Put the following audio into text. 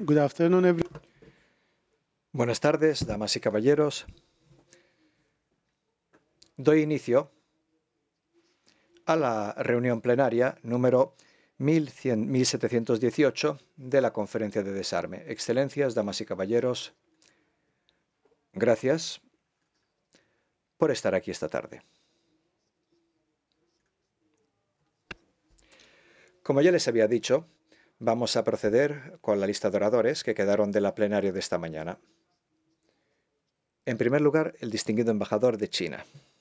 Good afternoon, everyone. Buenas tardes, damas y caballeros. Doy inicio a la reunión plenaria número 1718 de la Conferencia de Desarme. Excelencias, damas y caballeros, gracias por estar aquí esta tarde. Como ya les había dicho, vamos a proceder con la lista de oradores que quedaron de la plenaria de esta mañana. En primer lugar, el distinguido embajador de China.